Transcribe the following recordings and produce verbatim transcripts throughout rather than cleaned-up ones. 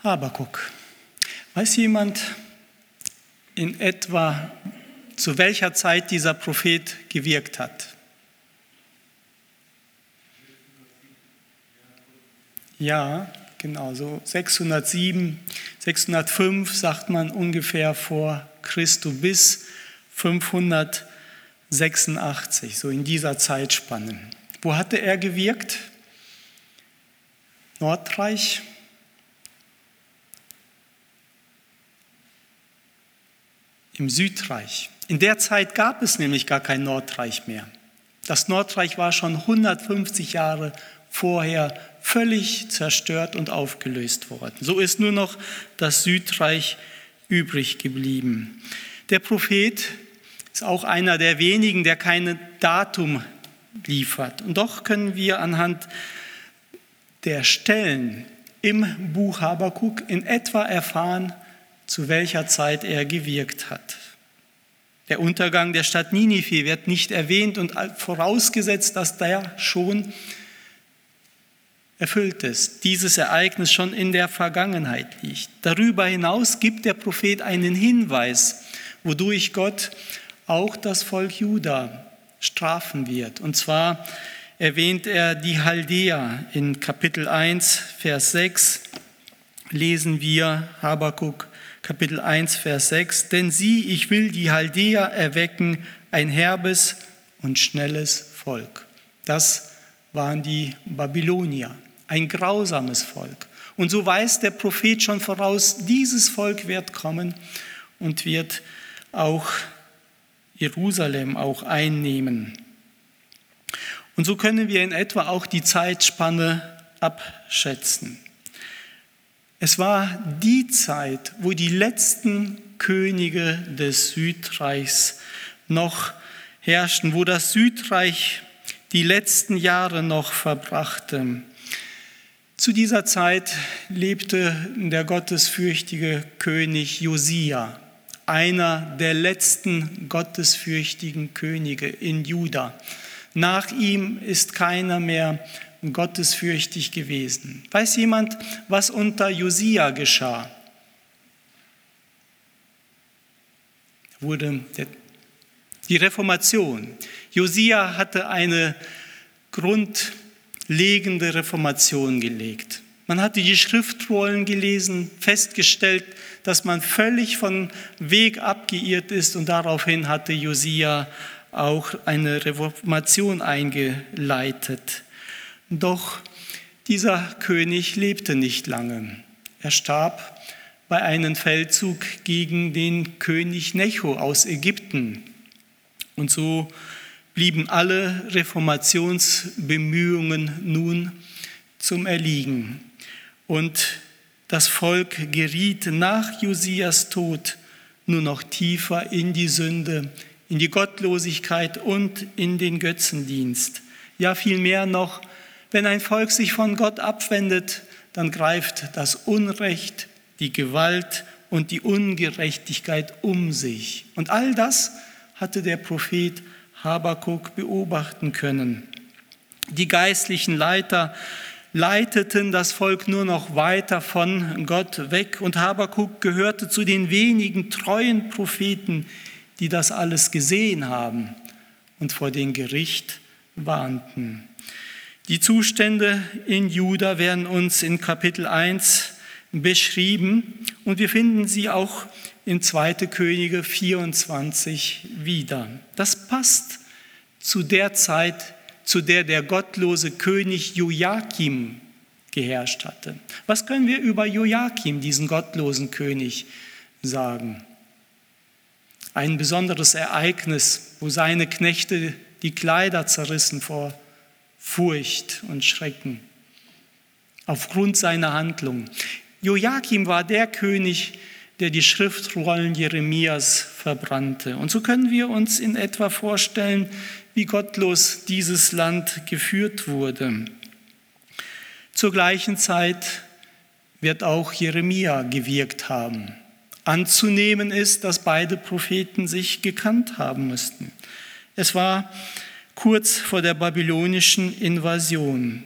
Habakuk. Weiß jemand in etwa, zu welcher Zeit dieser Prophet gewirkt hat? Ja, genau, so sechshundertsieben, sechshundertfünf sagt man ungefähr vor Christus bis fünfhundertsechsundachtzig, so in dieser Zeitspanne. Wo hatte er gewirkt? Nordreich? Im Südreich. In der Zeit gab es nämlich gar kein Nordreich mehr. Das Nordreich war schon hundertfünfzig Jahre vorher völlig zerstört und aufgelöst worden. So ist nur noch das Südreich übrig geblieben. Der Prophet ist auch einer der wenigen, der kein Datum liefert. Und doch können wir anhand der Stellen im Buch Habakuk in etwa erfahren, zu welcher Zeit er gewirkt hat. Der Untergang der Stadt Ninive wird nicht erwähnt und vorausgesetzt, dass der schon erfüllt ist, dieses Ereignis schon in der Vergangenheit liegt. Darüber hinaus gibt der Prophet einen Hinweis, wodurch Gott auch das Volk Juda strafen wird. Und zwar erwähnt er die Chaldäer. In Kapitel eins, Vers sechs lesen wir Habakuk Kapitel eins, Vers sechs. Denn sieh, ich will die Chaldäer erwecken, ein herbes und schnelles Volk. Das waren die Babylonier, ein grausames Volk. Und so weiß der Prophet schon voraus, dieses Volk wird kommen und wird auch Jerusalem auch einnehmen. Und so können wir in etwa auch die Zeitspanne abschätzen. Es war die Zeit, wo die letzten Könige des Südreichs noch herrschten, wo das Südreich die letzten Jahre noch verbrachte. Zu dieser Zeit lebte der gottesfürchtige König Josia, einer der letzten gottesfürchtigen Könige in Juda. Nach ihm ist keiner mehr gottesfürchtig gewesen. Weiß jemand, was unter Josia geschah? Wurde die Reformation. Josia hatte eine grundlegende Reformation gelegt. Man hatte die Schriftrollen gelesen, festgestellt, dass man völlig vom Weg abgeirrt ist und daraufhin hatte Josia auch eine Reformation eingeleitet. Doch dieser König lebte nicht lange. Er starb bei einem Feldzug gegen den König Necho aus Ägypten. Und so blieben alle Reformationsbemühungen nun zum Erliegen. Und das Volk geriet nach Josias Tod nur noch tiefer in die Sünde, in die Gottlosigkeit und in den Götzendienst. Ja, vielmehr noch, wenn ein Volk sich von Gott abwendet, dann greift das Unrecht, die Gewalt und die Ungerechtigkeit um sich. Und all das hatte der Prophet Habakuk beobachten können. Die geistlichen Leiter leiteten das Volk nur noch weiter von Gott weg und Habakuk gehörte zu den wenigen treuen Propheten, die das alles gesehen haben und vor dem Gericht warnten. Die Zustände in Juda werden uns in Kapitel eins beschrieben und wir finden sie auch in zweiter Könige vierundzwanzig wieder. Das passt zu der Zeit, zu der der gottlose König Joachim geherrscht hatte. Was können wir über Joachim, diesen gottlosen König, sagen? Ein besonderes Ereignis, wo seine Knechte die Kleider zerrissen vor Furcht und Schrecken aufgrund seiner Handlung. Joachim war der König, der die Schriftrollen Jeremias verbrannte. Und so können wir uns in etwa vorstellen, wie gottlos dieses Land geführt wurde. Zur gleichen Zeit wird auch Jeremia gewirkt haben. Anzunehmen ist, dass beide Propheten sich gekannt haben müssten. Es war kurz vor der babylonischen Invasion.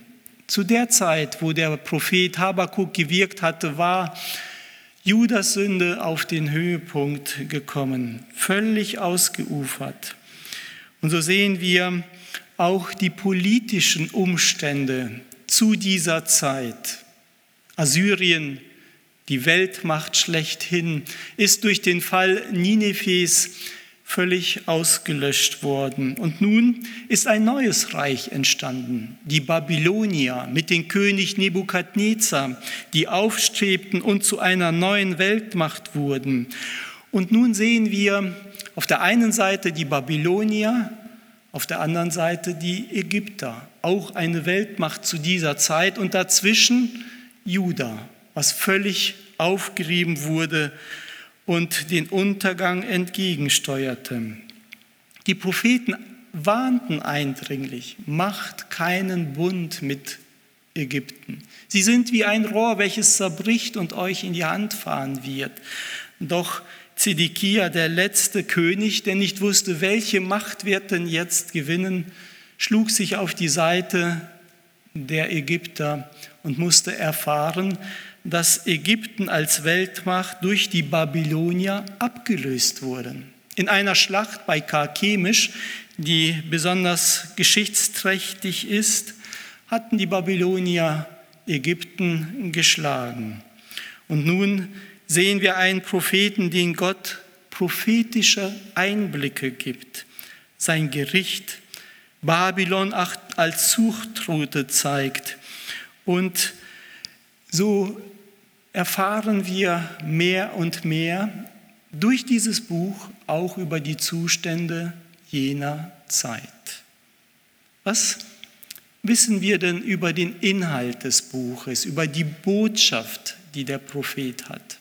Zu der Zeit, wo der Prophet Habakuk gewirkt hatte, war Judas Sünde auf den Höhepunkt gekommen, völlig ausgeufert. Und so sehen wir auch die politischen Umstände zu dieser Zeit. Assyrien, die Weltmacht schlechthin, ist durch den Fall Nineves völlig ausgelöscht worden. Und nun ist ein neues Reich entstanden, die Babylonier mit dem König Nebukadnezar, die aufstrebten und zu einer neuen Weltmacht wurden. Und nun sehen wir auf der einen Seite die Babylonier, auf der anderen Seite die Ägypter, auch eine Weltmacht zu dieser Zeit, und dazwischen Juda, was völlig aufgerieben wurde und den Untergang entgegensteuerte. Die Propheten warnten eindringlich, macht keinen Bund mit Ägypten. Sie sind wie ein Rohr, welches zerbricht und euch in die Hand fahren wird. Doch Zedekia, der letzte König, der nicht wusste, welche Macht wird denn jetzt gewinnen, schlug sich auf die Seite der Ägypter und musste erfahren, dass Ägypten als Weltmacht durch die Babylonier abgelöst wurde. In einer Schlacht bei Karkemisch, die besonders geschichtsträchtig ist, hatten die Babylonier Ägypten geschlagen. Und nun sehen wir einen Propheten, den Gott prophetische Einblicke gibt. Sein Gericht, Babylon als Zuchtroute zeigt. Und so erfahren wir mehr und mehr durch dieses Buch auch über die Zustände jener Zeit. Was wissen wir denn über den Inhalt des Buches, über die Botschaft, die der Prophet hat?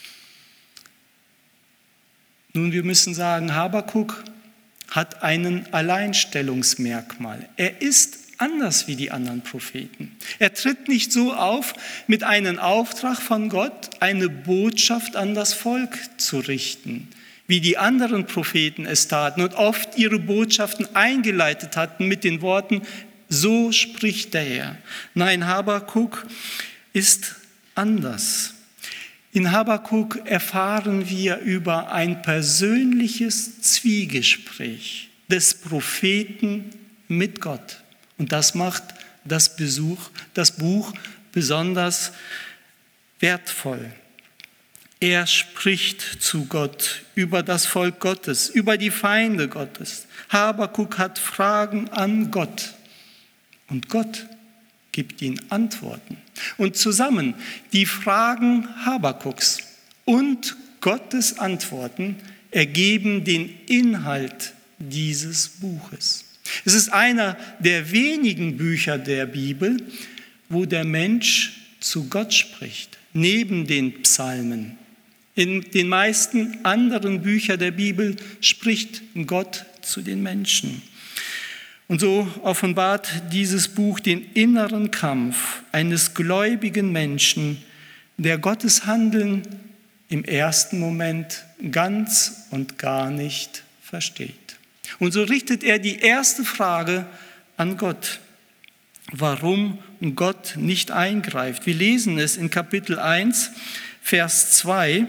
Nun, wir müssen sagen, Habakuk hat einen Alleinstellungsmerkmal. Er ist anders wie die anderen Propheten. Er tritt nicht so auf mit einem Auftrag von Gott, eine Botschaft an das Volk zu richten, wie die anderen Propheten es taten und oft ihre Botschaften eingeleitet hatten mit den Worten, so spricht der Herr. Nein, Habakuk ist anders. In Habakuk erfahren wir über ein persönliches Zwiegespräch des Propheten mit Gott. Und das macht das, Besuch, das Buch besonders wertvoll. Er spricht zu Gott über das Volk Gottes, über die Feinde Gottes. Habakuk hat Fragen an Gott und Gott gibt ihm Antworten. Und zusammen die Fragen Habakuks und Gottes Antworten ergeben den Inhalt dieses Buches. Es ist einer der wenigen Bücher der Bibel, wo der Mensch zu Gott spricht, neben den Psalmen. In den meisten anderen Büchern der Bibel spricht Gott zu den Menschen. Und so offenbart dieses Buch den inneren Kampf eines gläubigen Menschen, der Gottes Handeln im ersten Moment ganz und gar nicht versteht. Und so richtet er die erste Frage an Gott, warum Gott nicht eingreift. Wir lesen es in Kapitel eins, Vers zwei.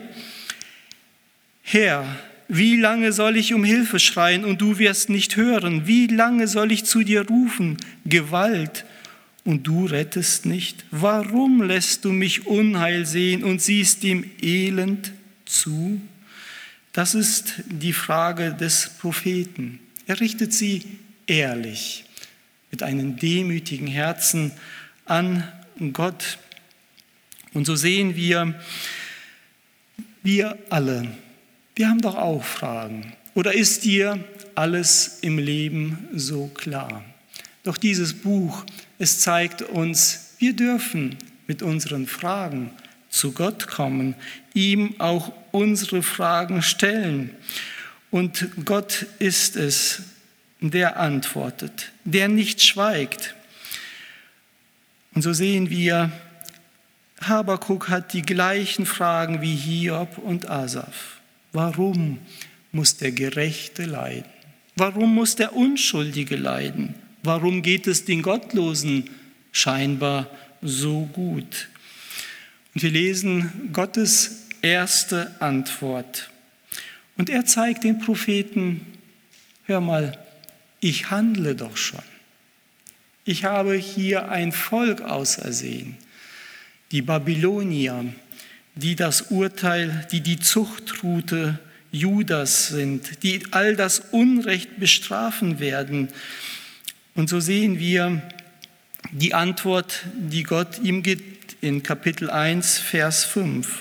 Herr, wie lange soll ich um Hilfe schreien und du wirst nicht hören? Wie lange soll ich zu dir rufen? Gewalt und du rettest nicht? Warum lässt du mich Unheil sehen und siehst dem Elend zu? Das ist die Frage des Propheten. Er richtet sie ehrlich, mit einem demütigen Herzen an Gott. Und so sehen wir, wir alle, wir haben doch auch Fragen. Oder ist dir alles im Leben so klar? Doch dieses Buch, es zeigt uns, wir dürfen mit unseren Fragen zu Gott kommen, ihm auch unsere Fragen stellen. Und Gott ist es, der antwortet, der nicht schweigt. Und so sehen wir, Habakuk hat die gleichen Fragen wie Hiob und Asaf. Warum muss der Gerechte leiden? Warum muss der Unschuldige leiden? Warum geht es den Gottlosen scheinbar so gut. Und wir lesen Gottes erste Antwort. Und er zeigt den Propheten, hör mal, ich handle doch schon. Ich habe hier ein Volk ausersehen, die Babylonier, die das Urteil, die die Zuchtrute Judas sind, die all das Unrecht bestrafen werden. Und so sehen wir die Antwort, die Gott ihm gibt in Kapitel eins, Vers fünf.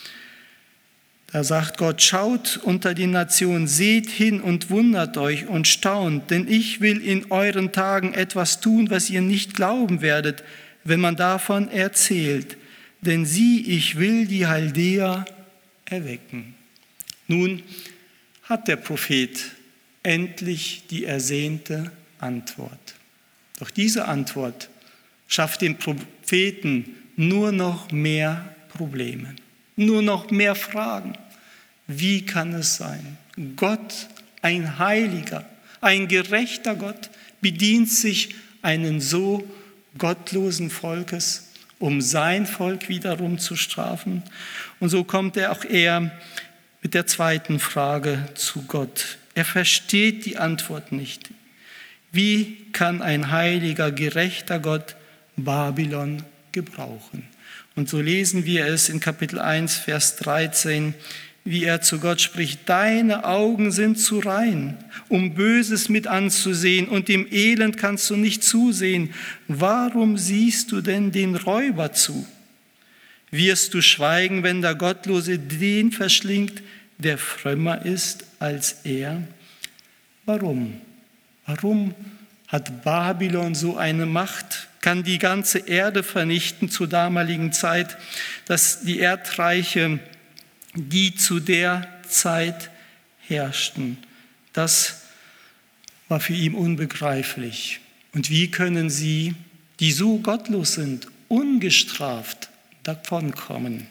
Da sagt Gott, schaut unter die Nationen, seht hin und wundert euch und staunt, denn ich will in euren Tagen etwas tun, was ihr nicht glauben werdet, wenn man davon erzählt. Denn sieh, ich will die Chaldäer erwecken. Nun hat der Prophet endlich die ersehnte Antwort. Doch diese Antwort schafft dem Propheten nur noch mehr Probleme, nur noch mehr Fragen. Wie kann es sein? Gott, ein heiliger, ein gerechter Gott, bedient sich einen so gottlosen Volkes, um sein Volk wiederum zu strafen. Und so kommt er auch er mit der zweiten Frage zu Gott. Er versteht die Antwort nicht. Wie kann ein heiliger, gerechter Gott Babylon gebrauchen? Und so lesen wir es in Kapitel eins, Vers dreizehn, wie er zu Gott spricht, deine Augen sind zu rein, um Böses mit anzusehen, und dem Elend kannst du nicht zusehen. Warum siehst du denn den Räuber zu? Wirst du schweigen, wenn der Gottlose den verschlingt, der frömmer ist als er? Warum? Warum hat Babylon so eine Macht? Kann die ganze Erde vernichten zur damaligen Zeit, dass die Erdreiche, die zu der Zeit herrschten. Das war für ihn unbegreiflich. Und wie können sie, die so gottlos sind, ungestraft davonkommen?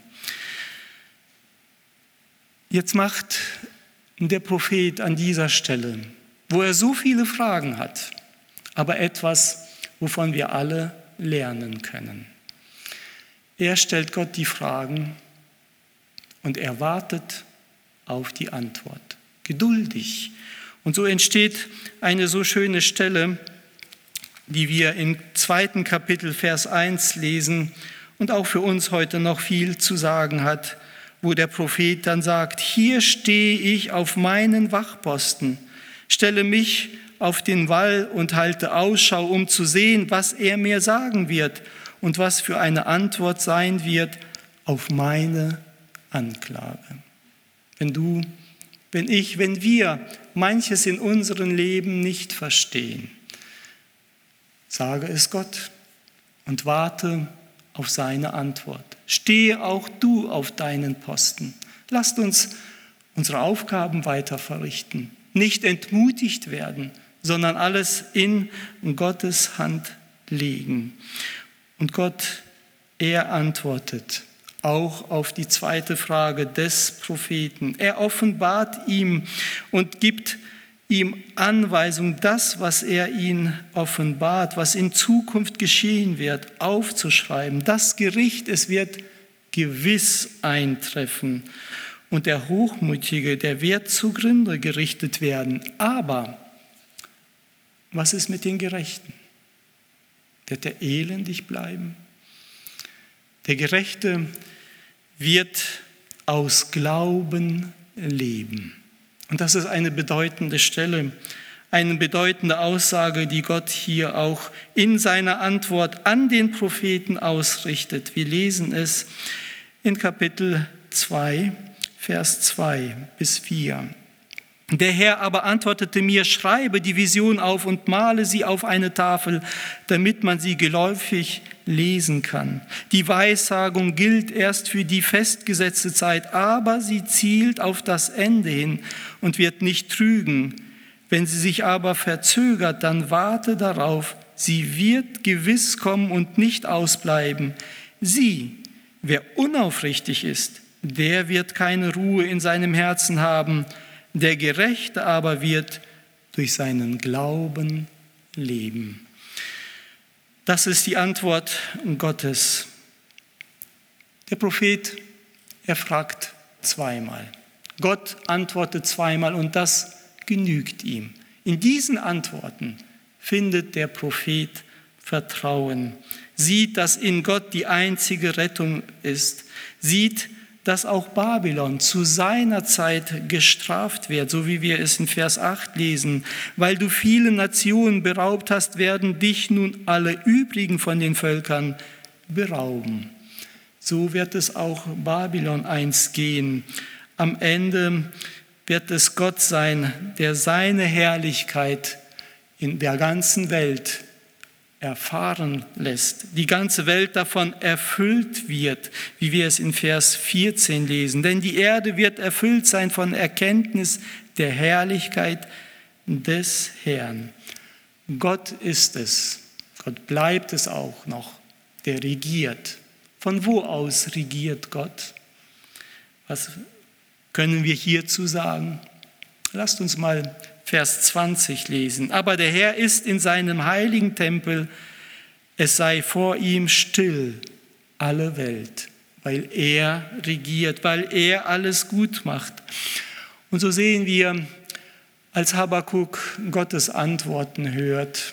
Jetzt macht der Prophet an dieser Stelle, wo er so viele Fragen hat, aber etwas, wovon wir alle lernen können. Er stellt Gott die Fragen und er wartet auf die Antwort. Geduldig. Und so entsteht eine so schöne Stelle, die wir im zweiten Kapitel, Vers eins lesen und auch für uns heute noch viel zu sagen hat, wo der Prophet dann sagt, hier stehe ich auf meinen Wachposten, stelle mich auf den Wall und halte Ausschau, um zu sehen, was er mir sagen wird und was für eine Antwort sein wird auf meine Anklage. Wenn du, wenn ich, wenn wir manches in unserem Leben nicht verstehen, sage es Gott und warte auf seine Antwort. Stehe auch du auf deinen Posten. Lasst uns unsere Aufgaben weiter verrichten, nicht entmutigt werden, sondern alles in Gottes Hand legen. Und Gott, er antwortet auch auf die zweite Frage des Propheten. Er offenbart ihm und gibt ihm Anweisung, das, was er ihn offenbart, was in Zukunft geschehen wird, aufzuschreiben. Das Gericht, es wird gewiss eintreffen. Und der Hochmütige, der wird zugrunde gerichtet werden. Aber was ist mit den Gerechten? Wird er elendig bleiben? Der Gerechte wird aus Glauben leben. Und das ist eine bedeutende Stelle, eine bedeutende Aussage, die Gott hier auch in seiner Antwort an den Propheten ausrichtet. Wir lesen es in Kapitel zwei, Vers zwei bis vier. Der Herr aber antwortete mir, schreibe die Vision auf und male sie auf eine Tafel, damit man sie geläufig lesen kann. Die Weissagung gilt erst für die festgesetzte Zeit, aber sie zielt auf das Ende hin und wird nicht trügen. Wenn sie sich aber verzögert, dann warte darauf, sie wird gewiss kommen und nicht ausbleiben. Sieh, wer unaufrichtig ist, der wird keine Ruhe in seinem Herzen haben. Der Gerechte aber wird durch seinen Glauben leben. Das ist die Antwort Gottes. Der Prophet, er fragt zweimal. Gott antwortet zweimal und das genügt ihm. In diesen Antworten findet der Prophet Vertrauen, sieht, dass in Gott die einzige Rettung ist, sieht, dass auch Babylon zu seiner Zeit gestraft wird, so wie wir es in Vers acht lesen. Weil du viele Nationen beraubt hast, werden dich nun alle übrigen von den Völkern berauben. So wird es auch Babylon einst gehen. Am Ende wird es Gott sein, der seine Herrlichkeit in der ganzen Welt erfahren lässt, die ganze Welt davon erfüllt wird, wie wir es in Vers vierzehn lesen. Denn die Erde wird erfüllt sein von Erkenntnis der Herrlichkeit des Herrn. Gott ist es, Gott bleibt es auch noch, der regiert. Von wo aus regiert Gott? Was können wir hierzu sagen? Lasst uns mal Vers zwanzig lesen. Aber der Herr ist in seinem heiligen Tempel, es sei vor ihm still alle Welt, weil er regiert, weil er alles gut macht. Und so sehen wir, als Habakuk Gottes Antworten hört,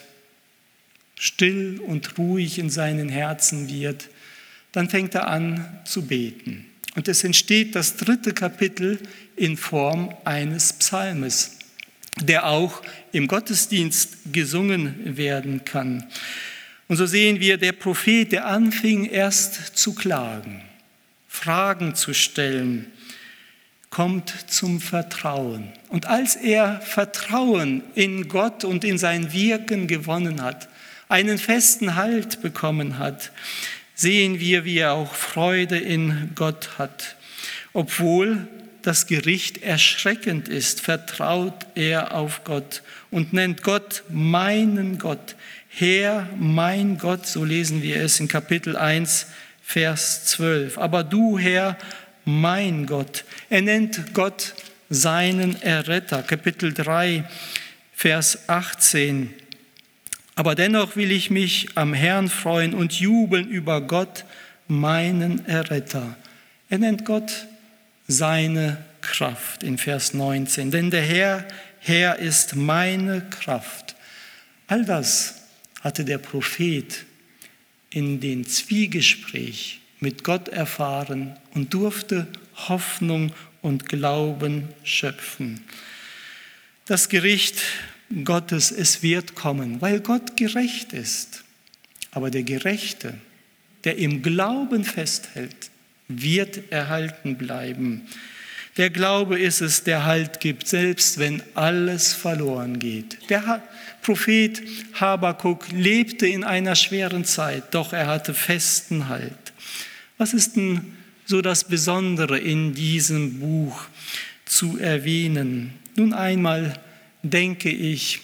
still und ruhig in seinen Herzen wird, dann fängt er an zu beten. Und es entsteht das dritte Kapitel in Form eines Psalmes, der auch im Gottesdienst gesungen werden kann. Und so sehen wir, der Prophet, der anfing erst zu klagen, Fragen zu stellen, kommt zum Vertrauen. Und als er Vertrauen in Gott und in sein Wirken gewonnen hat, einen festen Halt bekommen hat, sehen wir, wie er auch Freude in Gott hat. Obwohl das Gericht erschreckend ist, vertraut er auf Gott und nennt Gott meinen Gott. Herr, mein Gott, so lesen wir es in Kapitel eins, Vers zwölf. Aber du, Herr, mein Gott. Er nennt Gott seinen Erretter. Kapitel drei, Vers achtzehn. Aber dennoch will ich mich am Herrn freuen und jubeln über Gott, meinen Erretter. Er nennt Gott seine Kraft in Vers neunzehn. Denn der Herr, Herr ist meine Kraft. All das hatte der Prophet in den Zwiegespräch mit Gott erfahren und durfte Hoffnung und Glauben schöpfen. Das Gericht Gottes, es wird kommen, weil Gott gerecht ist. Aber der Gerechte, der im Glauben festhält, wird erhalten bleiben. Der Glaube ist es, der Halt gibt, selbst wenn alles verloren geht. Der Prophet Habakuk lebte in einer schweren Zeit, doch er hatte festen Halt. Was ist denn so das Besondere in diesem Buch zu erwähnen? Nun einmal denke ich,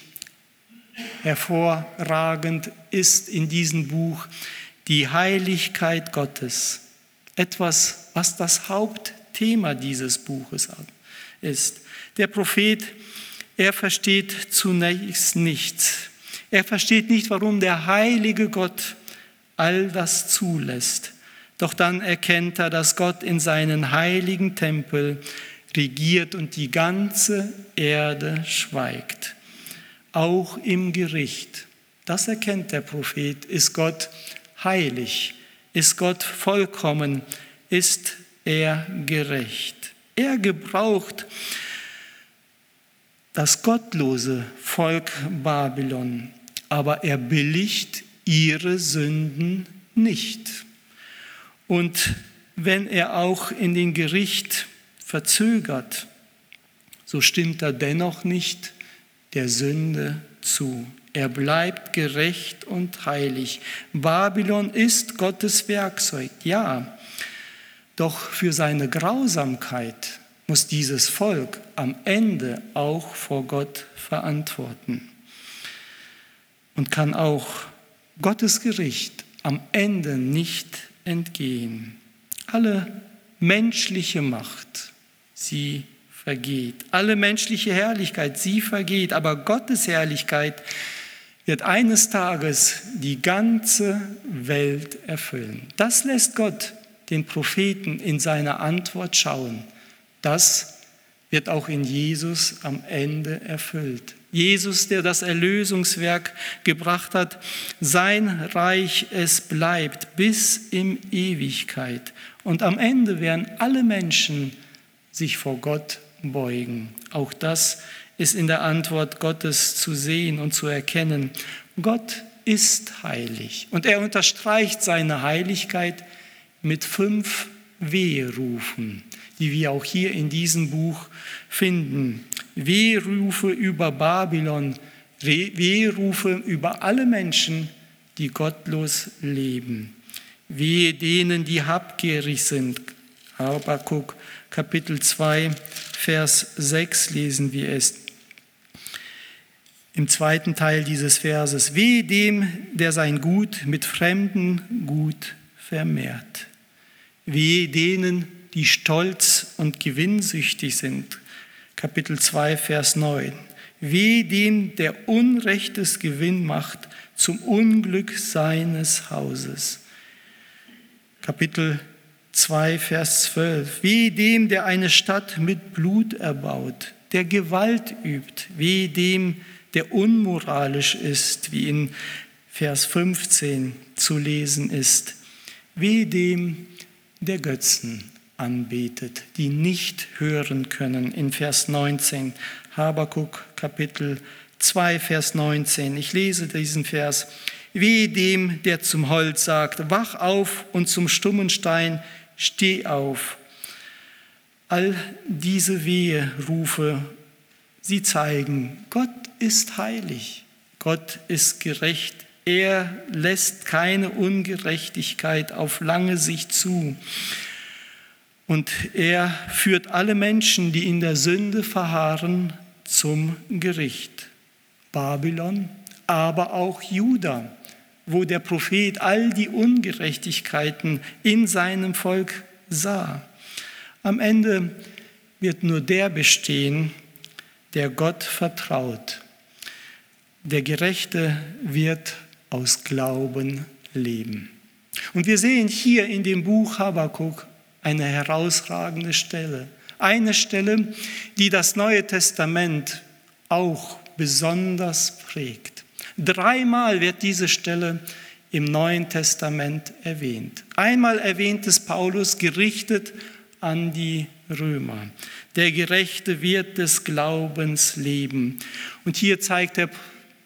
hervorragend ist in diesem Buch die Heiligkeit Gottes. Etwas, was das Hauptthema dieses Buches ist. Der Prophet, er versteht zunächst nichts. Er versteht nicht, warum der heilige Gott all das zulässt. Doch dann erkennt er, dass Gott in seinen heiligen Tempel regiert und die ganze Erde schweigt. Auch im Gericht, das erkennt der Prophet, ist Gott heilig, ist Gott vollkommen, ist er gerecht. Er gebraucht das gottlose Volk Babylon, aber er billigt ihre Sünden nicht. Und wenn er auch in den Gericht verzögert, so stimmt er dennoch nicht der Sünde zu. Er bleibt gerecht und heilig. Babylon ist Gottes Werkzeug, ja. Doch für seine Grausamkeit muss dieses Volk am Ende auch vor Gott verantworten und kann auch Gottes Gericht am Ende nicht entgehen. Alle menschliche Macht, sie vergeht. Alle menschliche Herrlichkeit, sie vergeht. Aber Gottes Herrlichkeit, wird eines Tages die ganze Welt erfüllen. Das lässt Gott den Propheten in seiner Antwort schauen. Das wird auch in Jesus am Ende erfüllt. Jesus, der das Erlösungswerk gebracht hat, sein Reich, es bleibt bis in Ewigkeit. Und am Ende werden alle Menschen sich vor Gott beugen. Auch das ist in der Antwort Gottes zu sehen und zu erkennen. Gott ist heilig und er unterstreicht seine Heiligkeit mit fünf Weherufen, die wir auch hier in diesem Buch finden. Weherufe über Babylon, Weherufe über alle Menschen, die gottlos leben. Wehe denen, die habgierig sind. Habakuk Kapitel zwei, Vers sechs lesen wir es. Im zweiten Teil dieses Verses. Wehe dem, der sein Gut mit fremden Gut vermehrt. Wehe denen, die stolz und gewinnsüchtig sind. Kapitel zwei, Vers neun. Wehe dem, der Unrechtes Gewinn macht zum Unglück seines Hauses. Kapitel zwei, Vers zwölf. Wehe dem, der eine Stadt mit Blut erbaut, der Gewalt übt. Wehe dem, der unmoralisch ist, wie in Vers fünfzehn zu lesen ist. Wehe dem, der Götzen anbetet, die nicht hören können. In Vers neunzehn, Habakuk Kapitel zwei, Vers neunzehn. Ich lese diesen Vers. Wehe dem, der zum Holz sagt, wach auf, und zum stummen Stein, steh auf. All diese Weherufe, sie zeigen, Gott ist heilig, Gott ist gerecht. Er lässt keine Ungerechtigkeit auf lange Sicht zu. Und er führt alle Menschen, die in der Sünde verharren, zum Gericht. Babylon, aber auch Juda, wo der Prophet all die Ungerechtigkeiten in seinem Volk sah. Am Ende wird nur der bestehen, der Gott vertraut. Der Gerechte wird aus Glauben leben. Und wir sehen hier in dem Buch Habakuk eine herausragende Stelle. Eine Stelle, die das Neue Testament auch besonders prägt. Dreimal wird diese Stelle im Neuen Testament erwähnt. Einmal erwähnt es Paulus, gerichtet an die Römer. Der Gerechte wird des Glaubens leben. Und hier zeigt der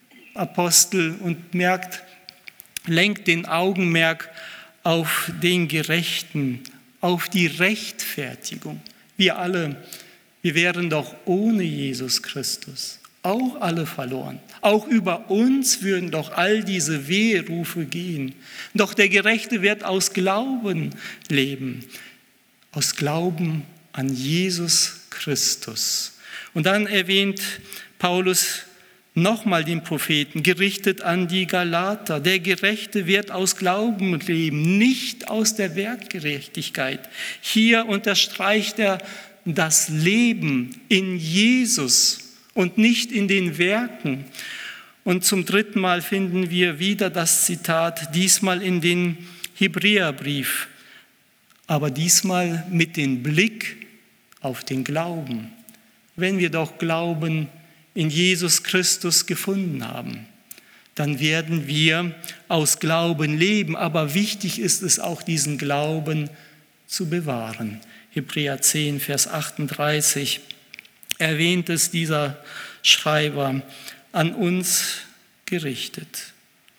Apostel und merkt, lenkt den Augenmerk auf den Gerechten, auf die Rechtfertigung. Wir alle, wir wären doch ohne Jesus Christus auch alle verloren. Auch über uns würden doch all diese Weherufe gehen. Doch der Gerechte wird aus Glauben leben, aus Glauben an Jesus Christus. Und dann erwähnt Paulus nochmal den Propheten, gerichtet an die Galater. Der Gerechte wird aus Glauben leben, nicht aus der Werkgerechtigkeit. Hier unterstreicht er das Leben in Jesus und nicht in den Werken. Und zum dritten Mal finden wir wieder das Zitat, diesmal in den Hebräerbrief, aber diesmal mit dem Blick auf den Glauben. Wenn wir doch Glauben in Jesus Christus gefunden haben, dann werden wir aus Glauben leben. Aber wichtig ist es auch, diesen Glauben zu bewahren. Hebräer zehn, Vers achtunddreißig erwähnt es dieser Schreiber, an uns gerichtet.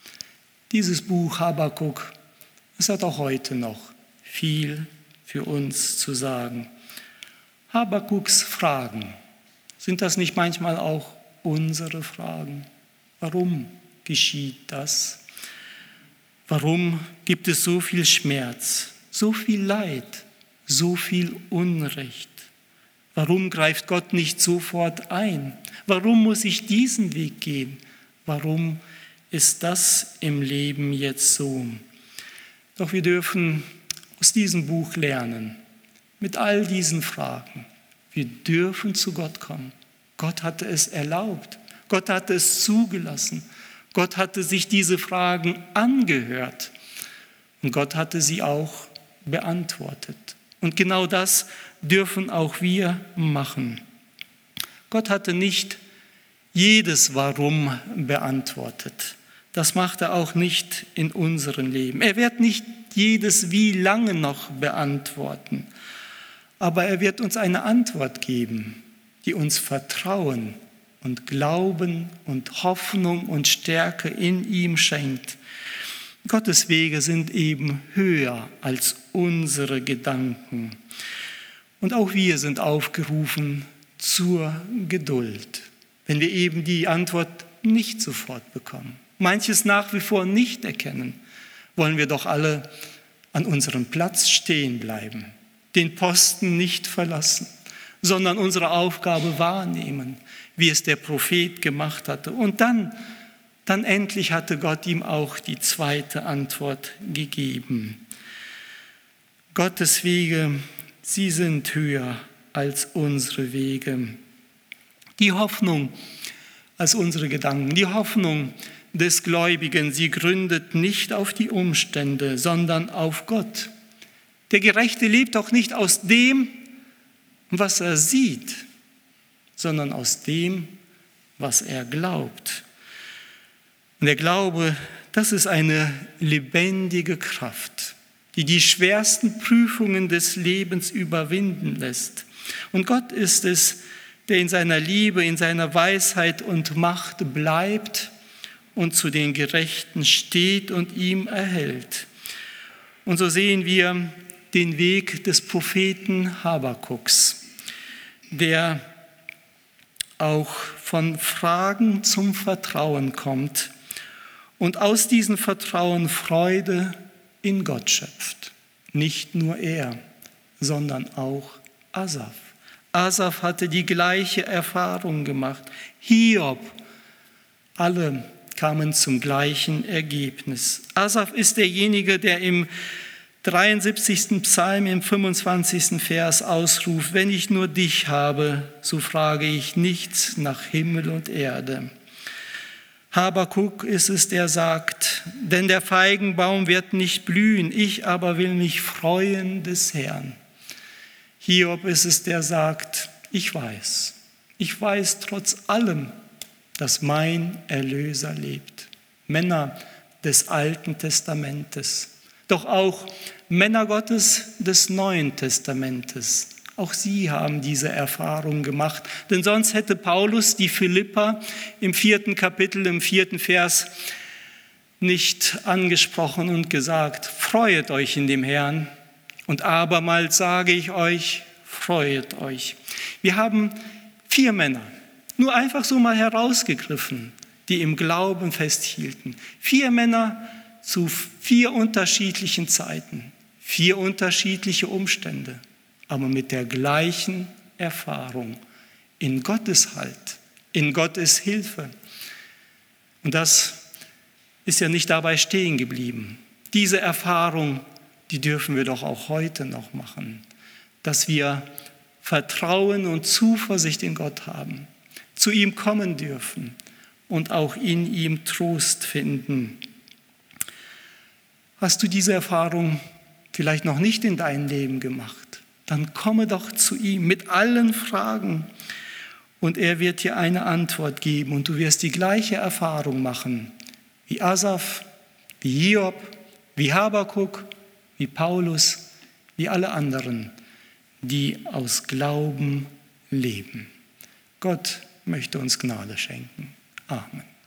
Dieses Buch Habakuk, es hat auch heute noch viel für uns zu sagen. Habakuks Fragen, sind das nicht manchmal auch unsere Fragen? Warum geschieht das? Warum gibt es so viel Schmerz, so viel Leid, so viel Unrecht? Warum greift Gott nicht sofort ein? Warum muss ich diesen Weg gehen? Warum ist das im Leben jetzt so? Doch wir dürfen aus diesem Buch lernen, mit all diesen Fragen. Wir dürfen zu Gott kommen. Gott hatte es erlaubt. Gott hatte es zugelassen. Gott hatte sich diese Fragen angehört und Gott hatte sie auch beantwortet. Und genau das dürfen auch wir machen. Gott hatte nicht jedes Warum beantwortet. Das macht er auch nicht in unserem Leben. Er wird nicht jedes Wie lange noch beantworten. Aber er wird uns eine Antwort geben, die uns Vertrauen und Glauben und Hoffnung und Stärke in ihm schenkt. Gottes Wege sind eben höher als unsere Gedanken. Und auch wir sind aufgerufen zur Geduld, wenn wir eben die Antwort nicht sofort bekommen, manches nach wie vor nicht erkennen, wollen wir doch alle an unserem Platz stehen bleiben, den Posten nicht verlassen, sondern unsere Aufgabe wahrnehmen, wie es der Prophet gemacht hatte. Und dann, dann endlich hatte Gott ihm auch die zweite Antwort gegeben. Gottes Wege, sie sind höher als unsere Wege. Die Hoffnung als unsere Gedanken, die Hoffnung des Gläubigen, sie gründet nicht auf die Umstände, sondern auf Gott. Der Gerechte lebt auch nicht aus dem, was er sieht, sondern aus dem, was er glaubt. Und der Glaube, das ist eine lebendige Kraft, die die schwersten Prüfungen des Lebens überwinden lässt. Und Gott ist es, der in seiner Liebe, in seiner Weisheit und Macht bleibt und zu den Gerechten steht und ihm erhält. Und so sehen wir den Weg des Propheten Habakuks, der auch von Fragen zum Vertrauen kommt und aus diesem Vertrauen Freude in Gott schöpft. Nicht nur er, sondern auch Asaf. Asaf hatte die gleiche Erfahrung gemacht. Hiob, alle kamen zum gleichen Ergebnis. Asaf ist derjenige, der im dreiundsiebzigsten Psalm im fünfundzwanzigsten Vers ausruft: Wenn ich nur dich habe, so frage ich nichts nach Himmel und Erde. Habakuk ist es, der sagt: Denn der Feigenbaum wird nicht blühen, ich aber will mich freuen des Herrn. Hiob ist es, der sagt: Ich weiß, ich weiß trotz allem, dass mein Erlöser lebt. Männer des Alten Testamentes, doch auch Männer Gottes des Neuen Testamentes. Auch sie haben diese Erfahrung gemacht. Denn sonst hätte Paulus die Philipper im vierten Kapitel, im vierten Vers nicht angesprochen und gesagt: Freuet euch in dem Herrn. Und abermals sage ich euch, freuet euch. Wir haben vier Männer, nur einfach so mal herausgegriffen, die im Glauben festhielten. Vier Männer zu vier unterschiedlichen Zeiten, vier unterschiedliche Umstände, aber mit der gleichen Erfahrung. In Gottes Halt, in Gottes Hilfe. Und das ist ja nicht dabei stehen geblieben. Diese Erfahrung, die dürfen wir doch auch heute noch machen, dass wir Vertrauen und Zuversicht in Gott haben, zu ihm kommen dürfen und auch in ihm Trost finden. Hast du diese Erfahrung vielleicht noch nicht in deinem Leben gemacht? Dann komme doch zu ihm mit allen Fragen und er wird dir eine Antwort geben und du wirst die gleiche Erfahrung machen wie Asaf, wie Hiob, wie Habakuk, wie Paulus, wie alle anderen, die aus Glauben leben. Gott möchte uns Gnade schenken. Amen.